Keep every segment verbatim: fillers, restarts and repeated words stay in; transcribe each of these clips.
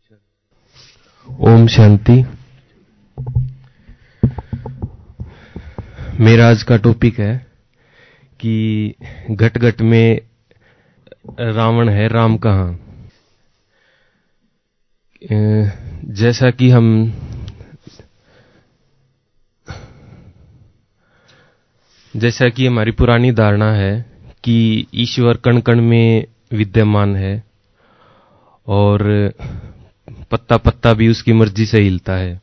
ओम शांति। मेरा आज का टॉपिक है कि घट घट में रावण है, राम कहाँ। जैसा कि हम जैसा कि हमारी पुरानी धारणा है कि ईश्वर कण कण में विद्यमान है और पत्ता पत्ता भी उसकी मर्जी से हिलता है,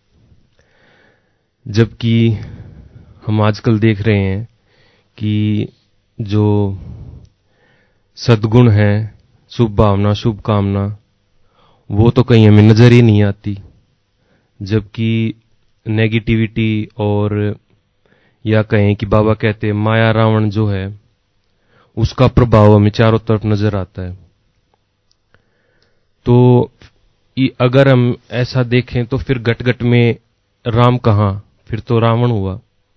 जबकि हम आजकल देख रहे हैं कि जो सद्गुण है, शुभ भावना, शुभ कामना, वो तो कहीं हमें नजर ही नहीं आती, जबकि नेगेटिविटी और या कहें कि बाबा कहते हैं माया रावण जो है उसका प्रभाव हमें चारों तरफ नजर आता है। तो अगर हम ऐसा देखें तो फिर घट घट में राम कहाँ, फिर तो रावण हुआ।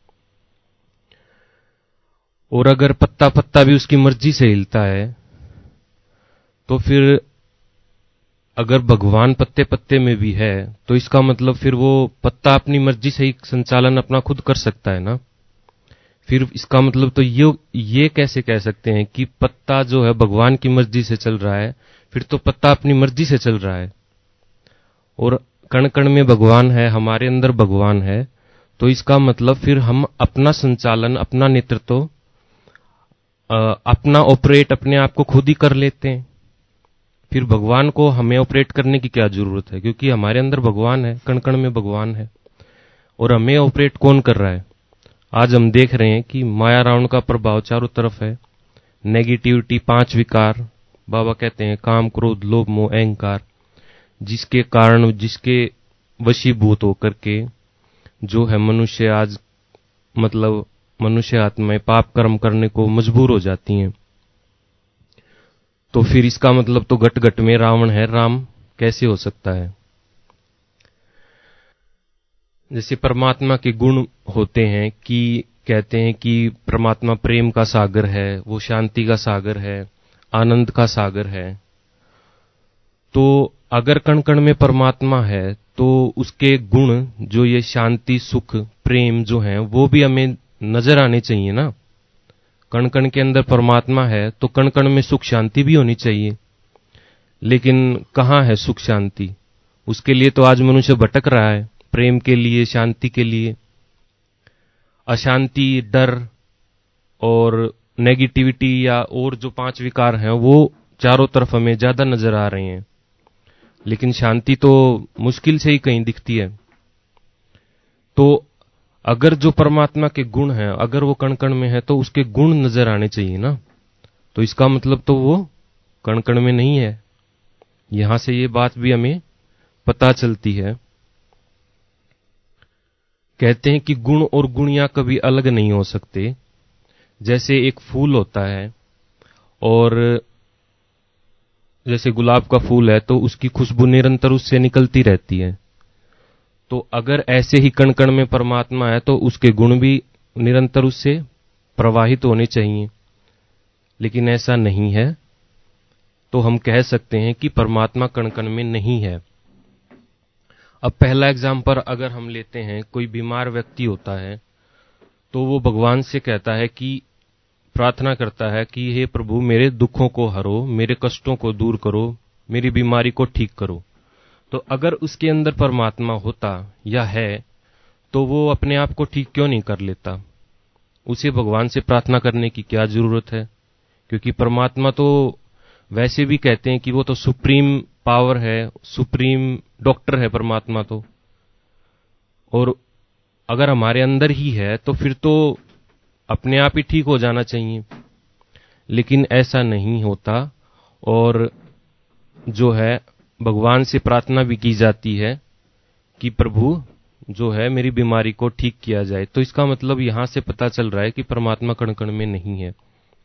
और अगर पत्ता पत्ता भी उसकी मर्जी से हिलता है तो फिर अगर भगवान पत्ते पत्ते में भी है तो इसका मतलब फिर वो पत्ता अपनी मर्जी से ही संचालन अपना खुद कर सकता है ना। फिर इसका मतलब तो ये ये कैसे कह सकते हैं कि पत्ता जो है भगवान की मर्जी से चल रहा है, फिर तो पत्ता अपनी मर्जी से चल रहा है। और कण कण में भगवान है, हमारे अंदर भगवान है, तो इसका मतलब फिर हम अपना संचालन, अपना नेतृत्व, अपना ऑपरेट अपने आप को खुद ही कर लेते हैं। फिर भगवान को हमें ऑपरेट करने की क्या जरूरत है, क्योंकि हमारे अंदर भगवान है, कण कण में भगवान है। और हमें ऑपरेट कौन कर रहा है? आज हम देख रहे हैं कि माया रावण का प्रभाव चारों तरफ है। नेगेटिविटी, पांच विकार, बाबा कहते हैं काम, क्रोध, लोभ, मोह, अहंकार, जिसके कारण, जिसके वशीभूत होकर के जो है मनुष्य आज मतलब मनुष्य आत्माएं पाप कर्म करने को मजबूर हो जाती हैं। तो फिर इसका मतलब तो घट घट में रावण है, राम कैसे हो सकता है? जैसे परमात्मा के गुण होते हैं कि कहते हैं कि परमात्मा प्रेम का सागर है, वो शांति का सागर है, आनंद का सागर है। तो अगर कण कण में परमात्मा है तो उसके गुण जो ये शांति, सुख, प्रेम जो है वो भी हमें नजर आने चाहिए ना। कण कण के अंदर परमात्मा है तो कण कण में सुख शांति भी होनी चाहिए। लेकिन कहाँ है सुख शांति? उसके लिए तो आज मनुष्य भटक रहा है, प्रेम के लिए, शांति के लिए। अशांति, डर और नेगेटिविटी या और जो पांच विकार हैं वो चारों तरफ हमें ज्यादा नजर आ रहे हैं, लेकिन शांति तो मुश्किल से ही कहीं दिखती है। तो अगर जो परमात्मा के गुण हैं, अगर वो कण कण में है तो उसके गुण नजर आने चाहिए ना। तो इसका मतलब तो वो कण कण में नहीं है। यहां से ये बात भी हमें पता चलती है। कहते हैं कि गुण और गुणियां कभी अलग नहीं हो सकते। जैसे एक फूल होता है और जैसे गुलाब का फूल है तो उसकी खुशबू निरंतर उससे निकलती रहती है। तो अगर ऐसे ही कण कण में परमात्मा है तो उसके गुण भी निरंतर उससे प्रवाहित होने चाहिए, लेकिन ऐसा नहीं है। तो हम कह सकते हैं कि परमात्मा कण कण में नहीं है। अब पहला एग्जाम्पल अगर हम लेते हैं, कोई बीमार व्यक्ति होता है तो वो भगवान से कहता है कि प्रार्थना करता है कि हे प्रभु मेरे दुखों को हरो, मेरे कष्टों को दूर करो, मेरी बीमारी को ठीक करो। तो अगर उसके अंदर परमात्मा होता या है तो वो अपने आप को ठीक क्यों नहीं कर लेता? उसे भगवान से प्रार्थना करने की क्या जरूरत है? क्योंकि परमात्मा तो वैसे भी कहते हैं कि वो तो सुप्रीम पावर है, सुप्रीम डॉक्टर है परमात्मा तो। और अगर हमारे अंदर ही है तो फिर तो अपने आप ही ठीक हो जाना चाहिए, लेकिन ऐसा नहीं होता। और जो है भगवान से प्रार्थना भी की जाती है कि प्रभु जो है मेरी बीमारी को ठीक किया जाए। तो इसका मतलब यहां से पता चल रहा है कि परमात्मा कण कण में नहीं है।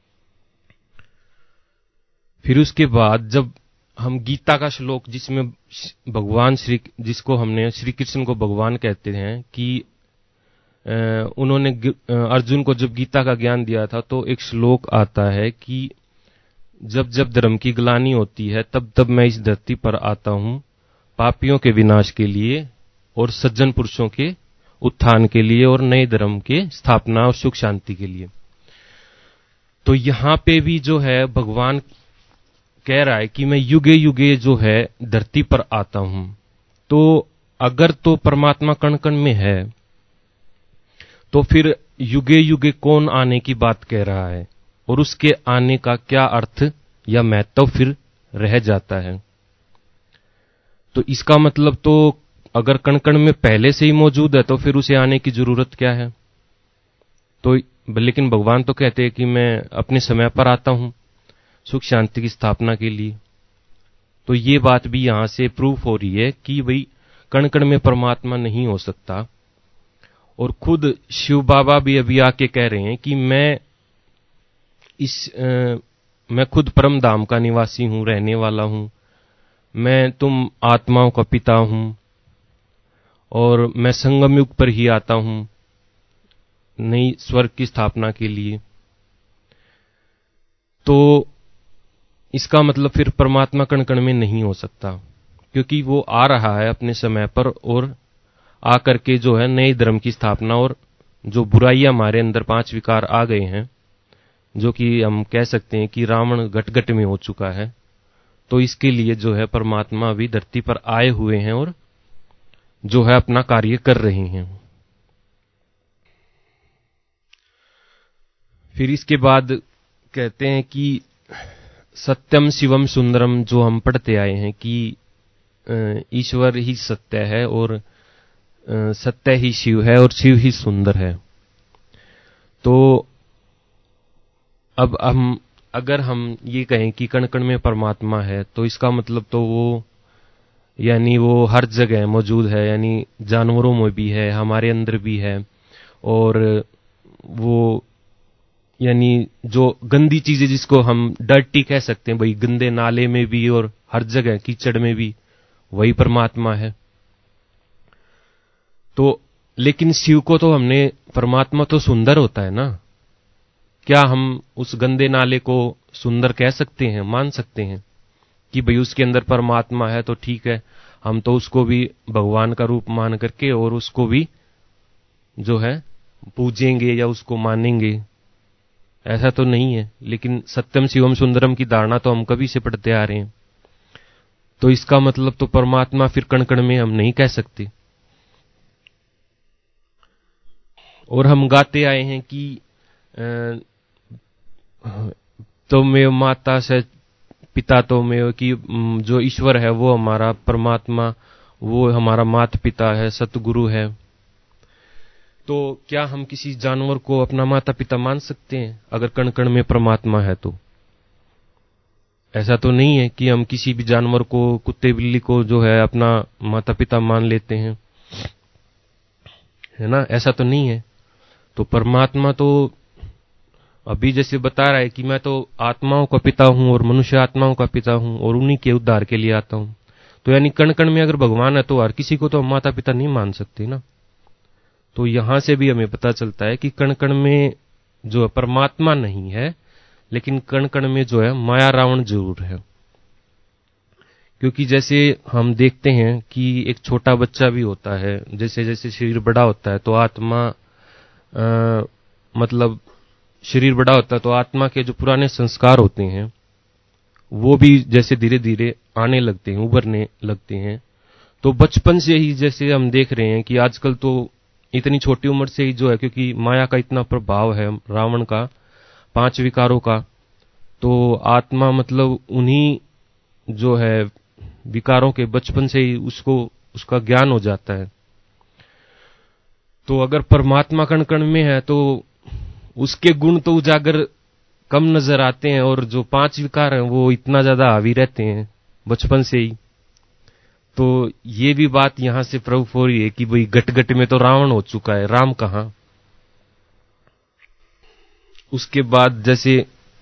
फिर उसके बाद जब हम गीता का श्लोक जिसमें भगवान श्री, जिसको हमने श्री कृष्ण को भगवान कहते हैं, कि उन्होंने अर्जुन को जब गीता का ज्ञान दिया था तो एक श्लोक आता है कि जब जब धर्म की ग्लानि होती है तब तब मैं इस धरती पर आता हूं पापियों के विनाश के लिए और सज्जन पुरुषों के उत्थान के लिए और नए धर्म के स्थापना और सुख शांति के लिए। तो यहां पे भी जो है भगवान कह रहा है कि मैं युगे युगे जो है धरती पर आता हूं। तो अगर तो परमात्मा कण कण में है तो फिर युगे युगे कौन आने की बात कह रहा है और उसके आने का क्या अर्थ या महत्व फिर रह जाता है। तो इसका मतलब तो अगर कण कण में पहले से ही मौजूद है तो फिर उसे आने की जरूरत क्या है। तो लेकिन भगवान तो कहते हैं कि मैं अपने समय पर आता हूं सुख शांति की स्थापना के लिए। तो ये बात भी यहां से प्रूफ हो रही है कि भाई कण कण में परमात्मा नहीं हो सकता। और खुद शिव बाबा भी अभी आके कह रहे हैं कि मैं इस आ, मैं खुद परम धाम का निवासी हूं, रहने वाला हूं, मैं तुम आत्माओं का पिता हूं और मैं संगम युग पर ही आता हूं नई स्वर्ग की स्थापना के लिए। तो इसका मतलब फिर परमात्मा कण कण में नहीं हो सकता, क्योंकि वो आ रहा है अपने समय पर और आकर के जो है नए धर्म की स्थापना और जो बुराइयां हमारे अंदर पांच विकार आ गए हैं, जो कि हम कह सकते हैं कि रावण घट घट में हो चुका है, तो इसके लिए जो है परमात्मा अभी धरती पर आए हुए हैं और जो है अपना कार्य कर रहे हैं। फिर इसके बाद कहते हैं कि सत्यम शिवम सुंदरम, जो हम पढ़ते आए हैं कि ईश्वर ही सत्य है और सत्य ही शिव है और शिव ही सुंदर है। तो अब हम अगर हम ये कहें कि कण कण में परमात्मा है तो इसका मतलब तो वो यानी वो हर जगह मौजूद है, यानी जानवरों में भी है, हमारे अंदर भी है। और वो यानी जो गंदी चीजें जिसको हम डर्टी कह सकते हैं, भाई गंदे नाले में भी और हर जगह कीचड़ में भी वही परमात्मा है। तो लेकिन शिव को तो हमने परमात्मा तो सुंदर होता है ना, क्या हम उस गंदे नाले को सुंदर कह सकते हैं, मान सकते हैं कि भाई उसके अंदर परमात्मा है तो ठीक है, हम तो उसको भी भगवान का रूप मान करके और उसको भी जो है पूजेंगे या उसको मानेंगे? ऐसा तो नहीं है। लेकिन सत्यम शिवम सुंदरम की धारणा तो हम कभी से पढ़ते आ रहे हैं। तो इसका मतलब तो परमात्मा फिर कण कण में हम नहीं कह सकते। और हम गाते आए हैं कि तो मैं माता से पिता तो मैं, कि जो ईश्वर है वो हमारा परमात्मा, वो हमारा माता पिता है, सतगुरु है। तो क्या हम किसी जानवर को अपना माता पिता मान सकते हैं अगर कण कण में परमात्मा है तो? ऐसा तो नहीं है कि हम किसी भी जानवर को, कुत्ते बिल्ली को जो है अपना माता पिता मान लेते हैं, है ना? ऐसा तो नहीं है। तो परमात्मा तो अभी जैसे बता रहा है कि मैं तो आत्माओं का पिता हूं और मनुष्य आत्माओं का पिता हूं और उन्हीं के उद्धार के लिए आता हूं। तो यानी कण कण में अगर भगवान है तो हर किसी को तो हम माता पिता नहीं मान सकते ना। तो यहां से भी हमें पता चलता है कि कण कण में जो है परमात्मा नहीं है, लेकिन कण कण में जो है माया रावण जरूर है। क्योंकि जैसे हम देखते हैं कि एक छोटा बच्चा भी होता है, जैसे जैसे शरीर बड़ा होता है तो आत्मा आ, मतलब शरीर बड़ा होता है तो आत्मा के जो पुराने संस्कार होते हैं वो भी जैसे धीरे धीरे आने लगते हैं, उभरने लगते हैं। तो बचपन से ही जैसे हम देख रहे हैं कि आजकल तो इतनी छोटी उम्र से ही जो है, क्योंकि माया का इतना प्रभाव है रावण का, पांच विकारों का, तो आत्मा मतलब उन्हीं जो है विकारों के बचपन से ही उसको उसका ज्ञान हो जाता है। तो अगर परमात्मा कण कण में है तो उसके गुण तो उजागर कम नजर आते हैं और जो पांच विकार हैं वो इतना ज्यादा हावी रहते हैं बचपन से ही। तो ये भी बात यहां से प्रूफ हो रही है कि भाई गट गट में तो रावण हो चुका है, राम कहां। उसके बाद जैसे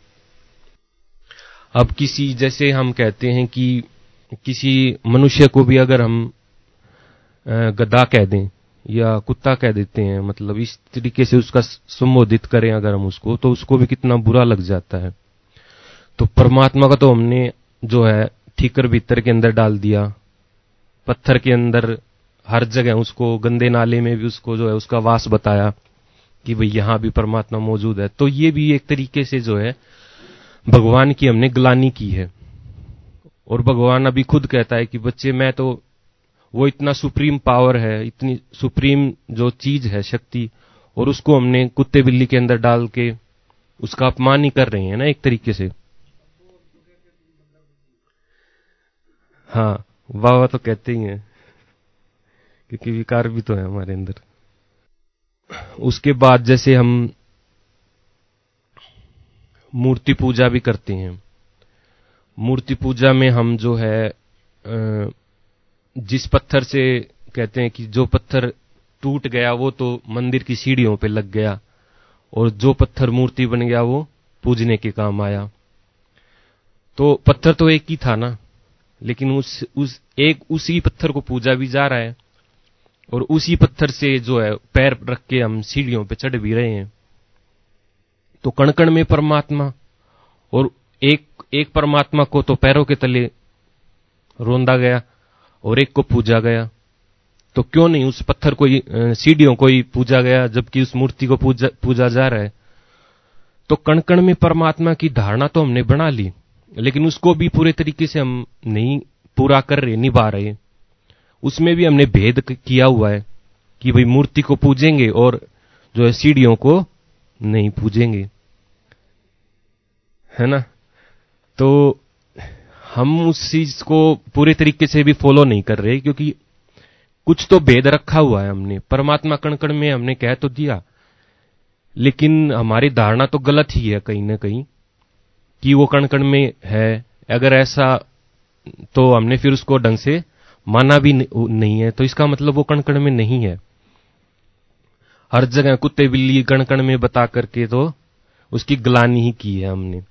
अब किसी, जैसे हम कहते हैं कि किसी मनुष्य को भी अगर हम गधा कह दें या कुत्ता कह देते हैं, मतलब इस तरीके से उसका संबोधित करें अगर हम उसको, तो उसको भी कितना बुरा लग जाता है। तो परमात्मा का तो हमने जो है ठीकर भीतर के अंदर डाल दिया, पत्थर के अंदर हर जगह उसको, गंदे नाले में भी उसको जो है उसका वास बताया कि भाई यहां भी परमात्मा मौजूद है। तो ये भी एक तरीके से जो है भगवान की हमने ग्लानि की है। और भगवान अभी खुद कहता है कि बच्चे मैं तो, वो इतना सुप्रीम पावर है, इतनी सुप्रीम जो चीज है शक्ति, और उसको हमने कुत्ते बिल्ली के अंदर डाल के उसका अपमान ही कर रहे हैं ना एक तरीके से। हाँ, वाह वाह तो कहते ही हैं, क्योंकि विकार भी तो है हमारे अंदर। उसके बाद जैसे हम मूर्ति पूजा भी करते हैं। मूर्ति पूजा में हम जो है जिस पत्थर से, कहते हैं कि जो पत्थर टूट गया वो तो मंदिर की सीढ़ियों पे लग गया, और जो पत्थर मूर्ति बन गया वो पूजने के काम आया। तो पत्थर तो एक ही था ना, लेकिन उस उस एक उसी पत्थर को पूजा भी जा रहा है, और उसी पत्थर से जो है पैर रख के हम सीढ़ियों पे चढ़ भी रहे हैं। तो कण कण में परमात्मा, और एक एक परमात्मा को तो पैरों के तले रोंदा गया और एक को पूजा गया। तो क्यों नहीं उस पत्थर को, सीढ़ियों को ही पूजा गया, जबकि उस मूर्ति को पूजा पूजा जा रहा है। तो कण कण में परमात्मा की धारणा तो हमने बना ली, लेकिन उसको भी पूरे तरीके से हम नहीं पूरा कर रहे, निभा रहे। उसमें भी हमने भेद किया हुआ है कि भाई मूर्ति को पूजेंगे और जो है सीढ़ियों को नहीं पूजेंगे, है ना। तो हम उस चीज को पूरे तरीके से भी फॉलो नहीं कर रहे, क्योंकि कुछ तो भेद रखा हुआ है हमने। परमात्मा कण कण में हमने कह तो दिया, लेकिन हमारी धारणा तो गलत ही है कहीं ना कहीं कि वो कण कण में है। अगर ऐसा, तो हमने फिर उसको ढंग से माना भी नहीं है, तो इसका मतलब वो कण कण में नहीं है। हर जगह कुत्ते बिल्ली कण कण में बता करके तो उसकी ग्लानि ही की है हमने।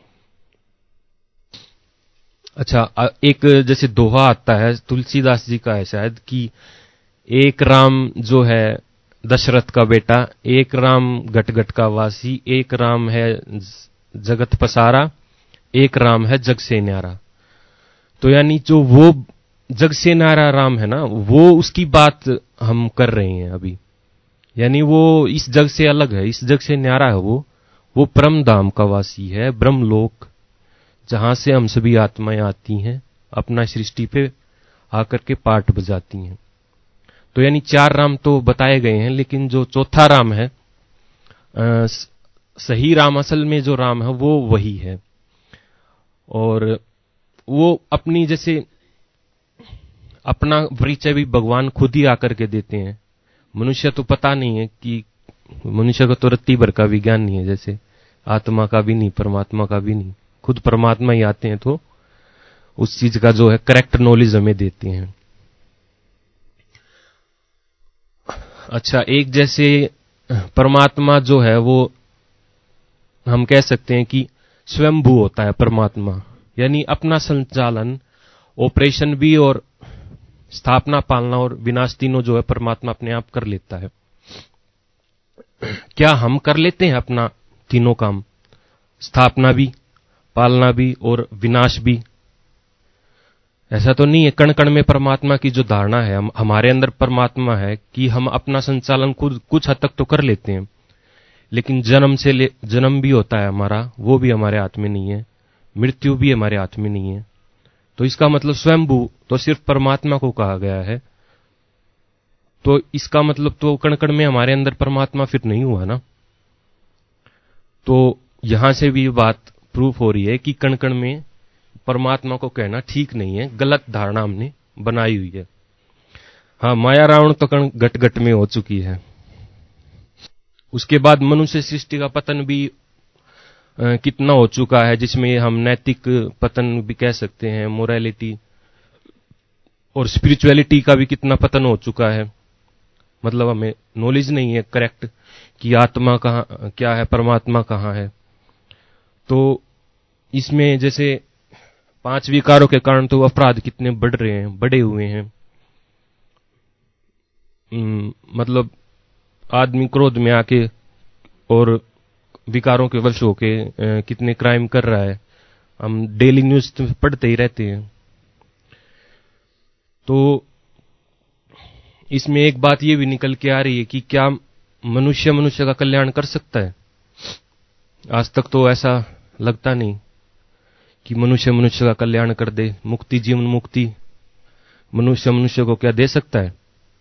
अच्छा, एक जैसे दोहा आता है, तुलसीदास जी का है शायद, कि एक राम जो है दशरथ का बेटा, एक राम घट घट का वासी, एक राम है जगत पसारा, एक राम है जग से न्यारा। तो यानी जो वो जग से न्यारा राम है ना, वो उसकी बात हम कर रहे हैं अभी। यानी वो इस जग से अलग है, इस जग से न्यारा है वो वो परम धाम का वासी है, ब्रह्मलोक, जहां से हम सभी आत्माएं आती हैं, अपना सृष्टि पे आकर के पाठ बजाती हैं। तो यानी चार राम तो बताए गए हैं, लेकिन जो चौथा राम है, आ, सही राम, असल में जो राम है वो वही है। और वो अपनी, जैसे अपना परिचय भी भगवान खुद ही आकर के देते हैं। मनुष्य तो पता नहीं है कि, मनुष्य को तो रत्ती भर का भी ज्ञान नहीं है, जैसे आत्मा का भी नहीं, परमात्मा का भी नहीं। खुद परमात्मा ही आते हैं तो उस चीज का जो है करेक्ट नॉलेज हमें देते हैं। अच्छा, एक जैसे परमात्मा जो है वो हम कह सकते हैं कि स्वयंभू होता है परमात्मा, यानी अपना संचालन, ऑपरेशन भी और स्थापना, पालना और विनाश तीनों जो है परमात्मा अपने आप कर लेता है। क्या हम कर लेते हैं अपना तीनों काम, स्थापना भी, पालना भी और विनाश भी? ऐसा तो नहीं है। कण कण में परमात्मा की जो धारणा है, हम, हमारे अंदर परमात्मा है कि हम अपना संचालन खुद कुछ हद तक तो कर लेते हैं, लेकिन जन्म से ले जन्म भी होता है हमारा, वो भी हमारे हाथ में नहीं है, मृत्यु भी हमारे हाथ में नहीं है। तो इसका मतलब स्वयंभू तो सिर्फ परमात्मा को कहा गया है। तो इसका मतलब तो कण कण में हमारे अंदर परमात्मा फिर नहीं हुआ ना। तो यहां से भी बात प्रूफ हो रही है कि कण कण में परमात्मा को कहना ठीक नहीं है, गलत धारणा हमने बनाई हुई है। हाँ, माया रावण तो कण घट घट में हो चुकी है। उसके बाद मनुष्य सृष्टि का पतन भी आ, कितना हो चुका है, जिसमें हम नैतिक पतन भी कह सकते हैं, मोरालिटी और स्पिरिचुअलिटी का भी कितना पतन हो चुका है। मतलब हमें नॉलेज नहीं है करेक्ट कि आत्मा कहाँ क्या है, परमात्मा कहाँ है। तो इसमें जैसे पांच विकारों के कारण तो अपराध कितने बढ़ रहे हैं, बढ़े हुए हैं। मतलब आदमी क्रोध में आके और विकारों के वश होके कितने क्राइम कर रहा है, हम डेली न्यूज पढ़ते ही रहते हैं। तो इसमें एक बात ये भी निकल के आ रही है कि क्या मनुष्य मनुष्य का कल्याण कर सकता है? आज तक तो ऐसा लगता नहीं कि मनुष्य मनुष्य का कल्याण कर दे। मुक्ति, जीवन मुक्ति मनुष्य मनुष्य को क्या दे सकता है?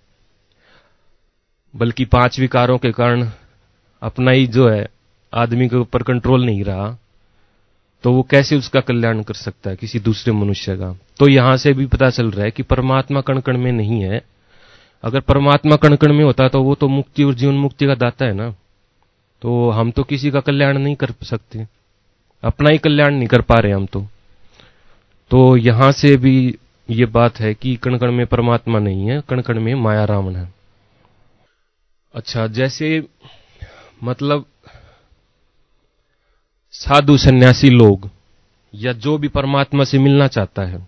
बल्कि पांच विकारों के कारण अपना ही जो है आदमी के ऊपर कंट्रोल नहीं रहा, तो वो कैसे उसका कल्याण कर सकता है किसी दूसरे मनुष्य का? तो यहां से भी पता चल रहा है कि परमात्मा कण कण में नहीं है। अगर परमात्मा कण कण में होता तो वो तो मुक्ति और जीवन मुक्ति का दाता है ना। तो हम तो किसी का कल्याण नहीं कर सकते, अपना ही कल्याण नहीं कर पा रहे हम तो। तो यहां से भी ये बात है कि कण कण में परमात्मा नहीं है, कण कण में माया रावण है। अच्छा, जैसे मतलब साधु सन्यासी लोग या जो भी परमात्मा से मिलना चाहता है,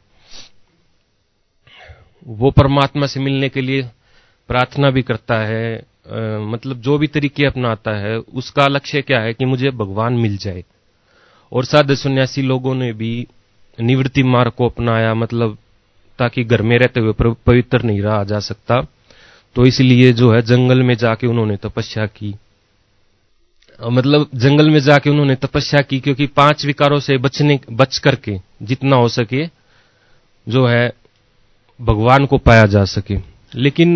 वो परमात्मा से मिलने के लिए प्रार्थना भी करता है, आ, मतलब जो भी तरीके अपनाता है उसका लक्ष्य क्या है कि मुझे भगवान मिल जाए। और साधु सन्यासी लोगों ने भी निवृत्ति मार्ग को अपनाया, मतलब ताकि घर में रहते हुए पवित्र नहीं रहा जा सकता, तो इसलिए जो है जंगल में जाके उन्होंने तपस्या की। मतलब जंगल में जाके उन्होंने तपस्या की क्योंकि पांच विकारों से बचने बच करके जितना हो सके जो है भगवान को पाया जा सके। लेकिन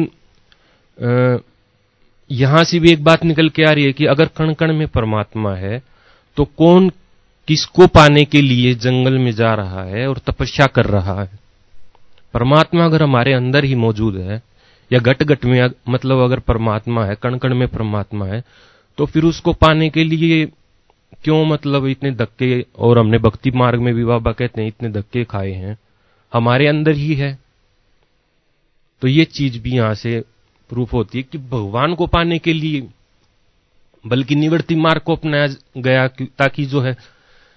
यहां से भी एक बात निकल के आ रही है कि अगर कण कण में परमात्मा है तो कौन किसको पाने के लिए जंगल में जा रहा है और तपस्या कर रहा है? परमात्मा अगर हमारे अंदर ही मौजूद है या घट घट में, मतलब अगर परमात्मा है, कण कण में परमात्मा है, तो फिर उसको पाने के लिए क्यों मतलब इतने धक्के, और हमने भक्ति मार्ग में भी बाबा कहते हैं इतने धक्के खाए हैं, हमारे अंदर ही है। तो ये चीज भी यहां से प्रूफ होती है कि भगवान को पाने के लिए बल्कि निवृत्ति मार्ग को अपनाया गया ताकि जो है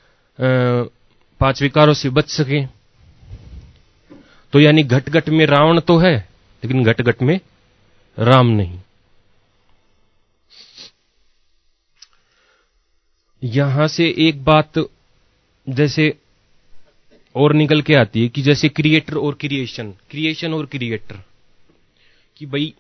पांच विकारों से बच सके। तो यानी घट घट में रावण तो है लेकिन घट घट में राम नहीं। यहां से एक बात जैसे और निकल के आती है कि जैसे क्रिएटर और क्रिएशन, क्रिएशन और क्रिएटर, कि भाई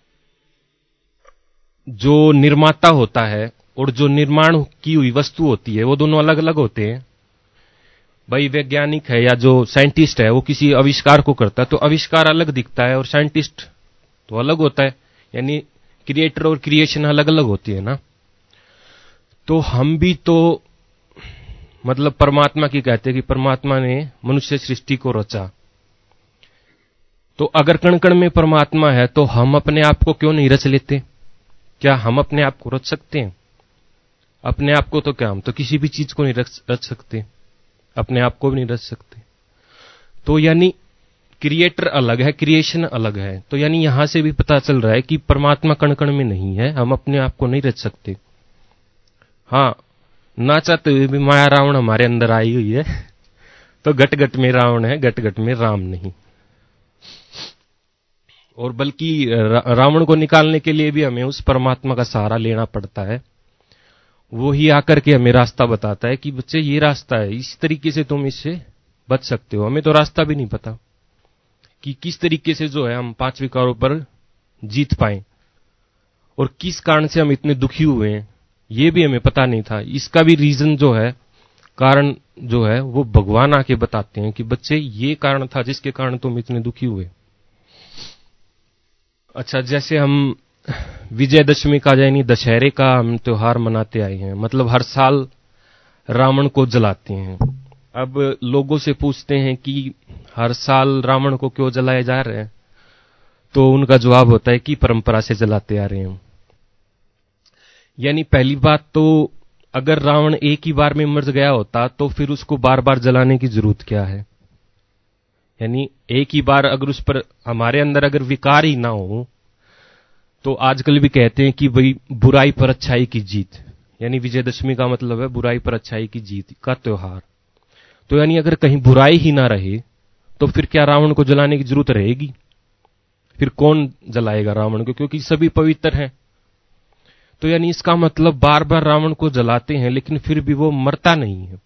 जो निर्माता होता है और जो निर्माण की हुई वस्तु होती है वो दोनों अलग अलग होते हैं। भाई वैज्ञानिक है या जो साइंटिस्ट है वो किसी आविष्कार को करता है तो आविष्कार अलग दिखता है और साइंटिस्ट तो अलग होता है, यानी क्रिएटर और क्रिएशन अलग अलग होती है ना। तो हम भी तो मतलब परमात्मा की कहते हैं कि परमात्मा ने मनुष्य सृष्टि को रचा। तो अगर कण कण में परमात्मा है तो हम अपने आप को क्यों नहीं रच लेते? क्या हम अपने आप को रच सकते हैं? अपने आप को तो क्या, हम तो किसी भी चीज को नहीं रच, रच सकते, अपने आप को भी नहीं रच सकते। तो यानी क्रिएटर अलग है, क्रिएशन अलग है। तो यानी यहां से भी पता चल रहा है कि परमात्मा कण कण में नहीं है, हम अपने आप को नहीं रच सकते। हाँ, ना चाहते हुए भी माया रावण हमारे अंदर आई हुई है, तो घट घट में रावण है, घट घट में राम नहीं। और बल्कि रावण को निकालने के लिए भी हमें उस परमात्मा का सहारा लेना पड़ता है। वो ही आकर के हमें रास्ता बताता है कि बच्चे ये रास्ता है, इस तरीके से तुम इससे बच सकते हो। हमें तो रास्ता भी नहीं पता कि किस तरीके से जो है हम पांच विकारों पर जीत पाएं, और किस कारण से हम इतने दुखी हुए हैं ये भी हमें पता नहीं था। इसका भी रीजन जो है, कारण जो है वो भगवान आके बताते हैं कि बच्चे ये कारण था जिसके कारण तुम इतने दुखी हुए। अच्छा, जैसे हम विजयदशमी का यानी दशहरे का हम त्योहार मनाते आए हैं, मतलब हर साल रावण को जलाते हैं। अब लोगों से पूछते हैं कि हर साल रावण को क्यों जलाए जा रहे हैं, तो उनका जवाब होता है कि परंपरा से जलाते आ रहे हैं। यानी पहली बात तो अगर रावण एक ही बार में मर गया होता तो फिर उसको बार बार जलाने की जरूरत क्या है? यानी एक ही बार अगर उस पर हमारे अंदर अगर विकार ही ना हो, तो आजकल भी कहते हैं कि भाई बुराई पर अच्छाई की जीत, यानी विजयदशमी का मतलब है बुराई पर अच्छाई की जीत का त्योहार। तो यानी अगर कहीं बुराई ही ना रहे तो फिर क्या रावण को जलाने की जरूरत रहेगी? फिर कौन जलाएगा रावण को, क्योंकि सभी पवित्र हैं। तो यानी इसका मतलब बार बार रावण को जलाते हैं लेकिन फिर भी वो मरता नहीं है।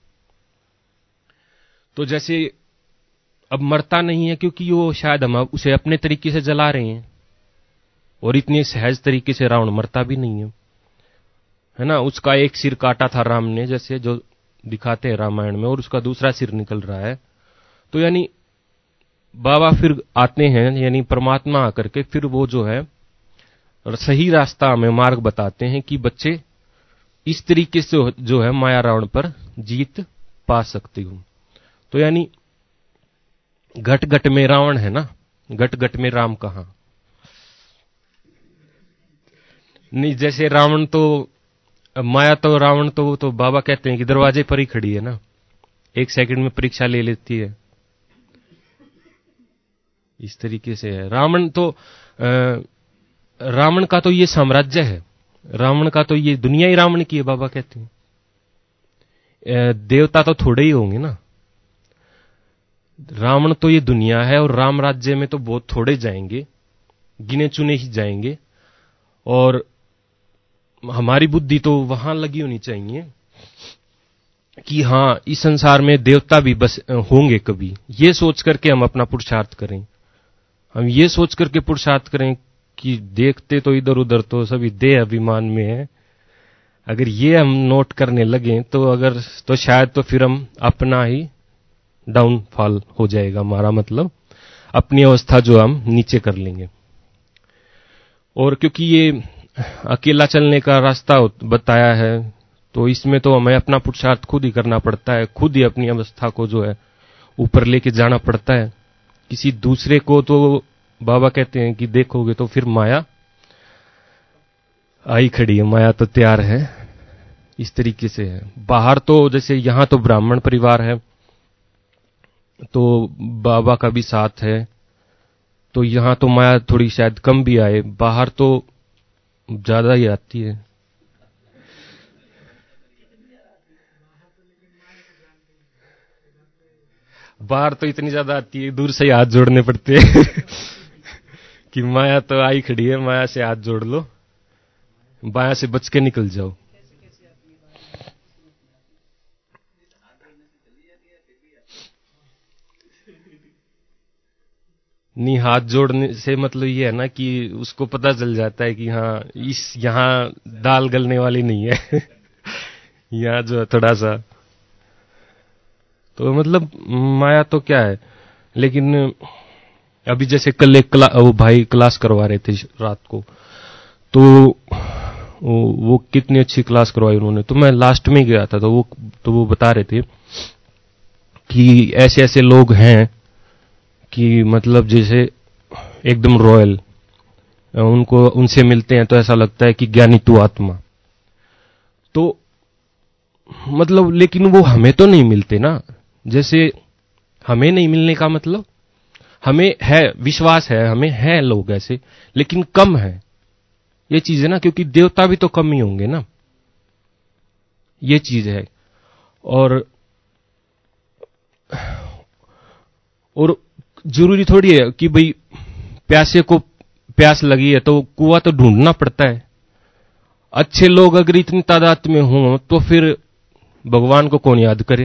तो जैसे अब मरता नहीं है क्योंकि वो शायद हम उसे अपने तरीके से जला रहे हैं, और इतनी सहज तरीके से रावण मरता भी नहीं है, है ना। उसका एक सिर काटा था राम ने, जैसे जो दिखाते हैं रामायण में, और उसका दूसरा सिर निकल रहा है। तो यानी बाबा फिर आते हैं, यानी परमात्मा आकर के फिर वो जो है सही रास्ता हमें मार्ग बताते हैं कि बच्चे इस तरीके से जो है माया रावण पर जीत पा सकते हो। तो यानी घट घट में रावण है ना, घट घट में राम कहां। नहीं, जैसे रावण तो माया, तो रावण तो तो बाबा कहते हैं कि दरवाजे पर ही खड़ी है ना, एक सेकंड में परीक्षा ले लेती है, इस तरीके से है। रावण तो रावण का तो ये साम्राज्य है, रावण का तो ये दुनिया ही रावण की है, बाबा कहते हैं। देवता तो थोड़े ही होंगे ना, रावण तो ये दुनिया है, और राम राज्य में तो बहुत थोड़े जाएंगे, गिने चुने ही जाएंगे। और हमारी बुद्धि तो वहां लगी होनी चाहिए कि हां, इस संसार में देवता भी बस होंगे कभी, ये सोच करके हम अपना पुरुषार्थ करें। हम ये सोच करके पुरुषार्थ करें कि देखते तो इधर उधर तो सभी देह अभिमान में है। अगर ये हम नोट करने लगे तो अगर तो शायद तो फिर हम अपना ही डाउनफॉल हो जाएगा हमारा, मतलब अपनी अवस्था जो हम नीचे कर लेंगे। और क्योंकि ये अकेला चलने का रास्ता बताया है, तो इसमें तो हमें अपना पुरुषार्थ खुद ही करना पड़ता है, खुद ही अपनी अवस्था को जो है ऊपर लेके जाना पड़ता है। किसी दूसरे को तो बाबा कहते हैं कि देखोगे तो फिर माया आई खड़ी है, माया तो तैयार है, इस तरीके से है। बाहर तो जैसे यहां तो ब्राह्मण परिवार है, तो बाबा का भी साथ है, तो यहां तो माया थोड़ी शायद कम भी आए, बाहर तो ज्यादा ही आती है। बाहर तो इतनी ज्यादा आती है, दूर से ही हाथ जोड़ने पड़ते हैं कि माया तो आई खड़ी है, माया से हाथ जोड़ लो, बाया से बच के निकल जाओ। नहीं, हाथ जोड़ने से मतलब ये है ना कि उसको पता चल जाता है कि हाँ, इस यहां दाल गलने वाली नहीं है यहाँ जो है थोड़ा सा, तो मतलब माया तो क्या है। लेकिन अभी जैसे कल एक क्ला, वो भाई क्लास करवा रहे थे रात को, तो वो, वो कितनी अच्छी क्लास करवाई उन्होंने, तो मैं लास्ट में गया था, तो वो तो वो बता रहे थे कि ऐसे ऐसे लोग हैं कि मतलब जैसे एकदम रॉयल, उनको उनसे मिलते हैं तो ऐसा लगता है कि ज्ञानी तू आत्मा। तो मतलब लेकिन वो हमें तो नहीं मिलते ना, जैसे हमें नहीं मिलने का मतलब हमें है, विश्वास है, हमें है लोग ऐसे, लेकिन कम है, ये चीज है ना, क्योंकि देवता भी तो कम ही होंगे ना, ये चीज है। और और जरूरी थोड़ी है कि भाई प्यासे को प्यास लगी है तो कुआं तो ढूंढना पड़ता है। अच्छे लोग अगर इतनी तादाद में हों तो फिर भगवान को कौन याद करे,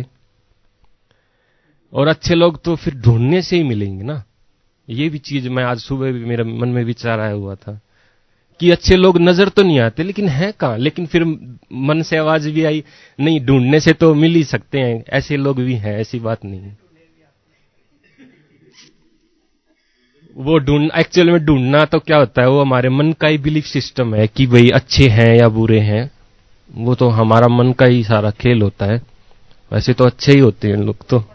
और अच्छे लोग तो फिर ढूंढने से ही मिलेंगे ना। ये भी चीज मैं आज सुबह भी मेरे मन में विचार आया हुआ था कि अच्छे लोग नजर तो नहीं आते, लेकिन हैं कहां। लेकिन फिर मन से आवाज भी आई, नहीं, ढूंढने से तो मिल ही सकते हैं, ऐसे लोग भी हैं, ऐसी बात नहीं है। वो ढूंढ एक्चुअल में ढूंढना तो क्या होता है, वो हमारे मन का ही बिलीफ सिस्टम है कि भाई अच्छे हैं या बुरे हैं, वो तो हमारा मन का ही सारा खेल होता है। वैसे तो अच्छे ही होते हैं लोग तो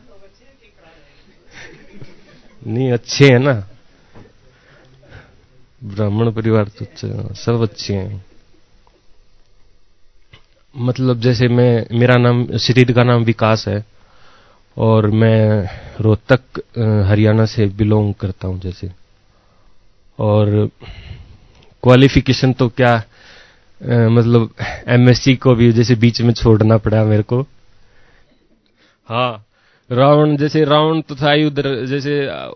नहीं, अच्छे हैं ना, ब्राह्मण परिवार तो अच्छा, सब अच्छे हैं। मतलब जैसे मैं, मेरा नाम, शरीर का नाम विकास है, और मैं रोहतक हरियाणा से बिलोंग करता हूं जैसे। और क्वालिफिकेशन तो क्या, आ, मतलब एमएससी को भी जैसे बीच में छोड़ना पड़ा मेरे को। हाँ, रावण जैसे रावण तो था ही उधर, जैसे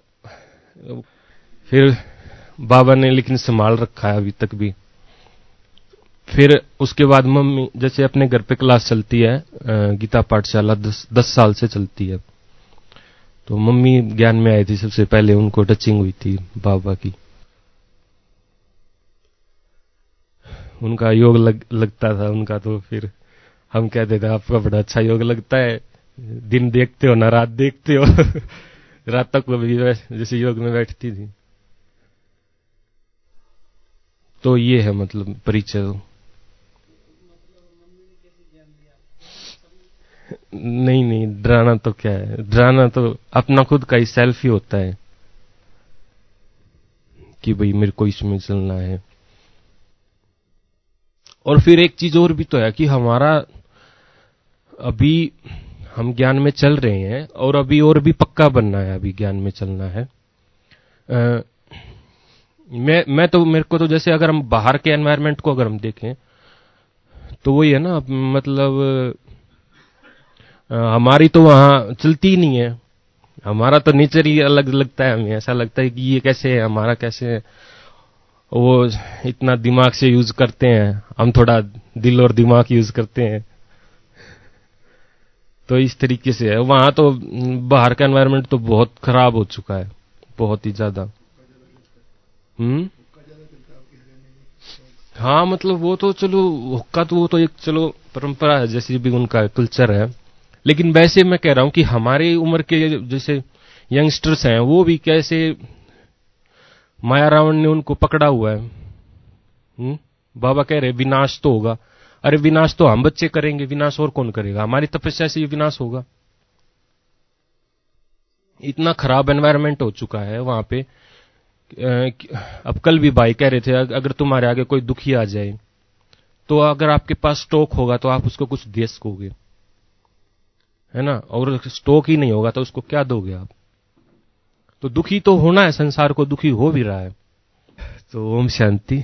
फिर बाबा ने लेकिन संभाल रखा है अभी तक भी। फिर उसके बाद मम्मी, जैसे अपने घर पे क्लास चलती है, गीता पाठशाला दस, दस साल से चलती है, तो मम्मी ज्ञान में आई थी सबसे पहले, उनको टचिंग हुई थी बाबा की। उनका योग लग, लगता था उनका, तो फिर हम कहते थे आपका बड़ा अच्छा योग लगता है, दिन देखते हो ना रात देखते हो। रात तक वो भी जैसे योग में बैठती थी। तो ये है मतलब परिचय। नहीं नहीं, डराना तो क्या है, डराना तो अपना खुद का ही सेल्फ ही होता है कि भाई मेरे को इसमें चलना है। और फिर एक चीज और भी तो है कि हमारा अभी हम ज्ञान में चल रहे हैं और अभी और भी पक्का बनना है, अभी ज्ञान में चलना है। आ, मैं मैं तो मेरे को तो जैसे अगर हम बाहर के एनवायरनमेंट को अगर हम देखें तो वही है ना, मतलब आ, हमारी तो वहां चलती ही नहीं है। हमारा तो नेचर ही अलग लगता है, हमें ऐसा लगता है कि ये कैसे है, हमारा कैसे है। वो इतना दिमाग से यूज करते हैं, हम थोड़ा दिल और दिमाग यूज करते हैं। तो इस तरीके से है वहां तो। बाहर का एनवायरनमेंट तो बहुत खराब हो चुका है, बहुत ही ज्यादा। हम्म हाँ, मतलब वो तो चलो हुक्का तो वो तो एक चलो परंपरा है, जैसे भी उनका कल्चर है। लेकिन वैसे मैं कह रहा हूं कि हमारे उम्र के जैसे यंगस्टर्स हैं वो भी कैसे माया रावण ने उनको पकड़ा हुआ है। हम्म बाबा कह रहे विनाश तो होगा। अरे विनाश तो हम बच्चे करेंगे, विनाश और कौन करेगा? हमारी तपस्या से ये विनाश होगा। इतना खराब एनवायरनमेंट हो चुका है वहां पे। अब कल भी भाई कह रहे थे अगर तुम्हारे आगे कोई दुखी आ जाए तो अगर आपके पास स्टॉक होगा तो आप उसको कुछ दे सकोगे, है ना? और स्टॉक ही नहीं होगा तो उसको क्या दोगे आप? तो दुखी तो होना है, संसार को दुखी हो भी रहा है। तो ओम शांति।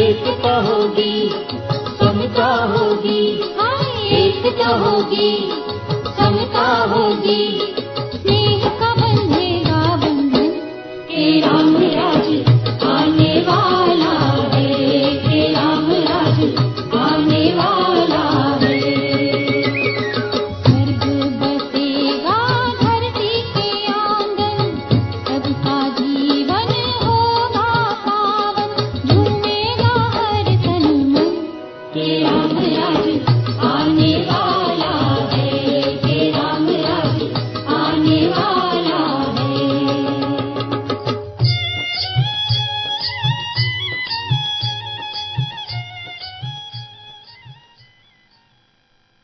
होगी, समता होगी, एकता होगी।